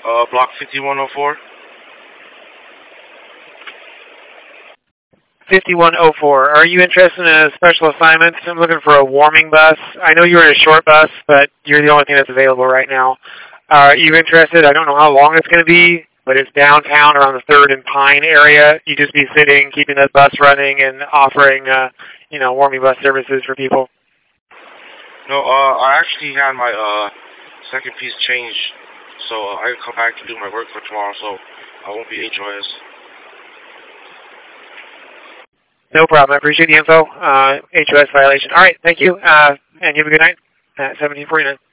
Block 5104. 5104. Are you interested in a special assignment? I'm looking for a warming bus. I know you're in a short bus, but you're the only thing that's available right now. Are you interested? I don't know how long it's going to be, but it's downtown around the 3rd and Pine area. You just be sitting, keeping the bus running, and offering, warming bus services for people. No, I actually had my second piece changed, so I can come back to do my work for tomorrow, so I won't be HOS. No problem. I appreciate the info. HOS violation. All right. Thank you. And you have a good night at 1749.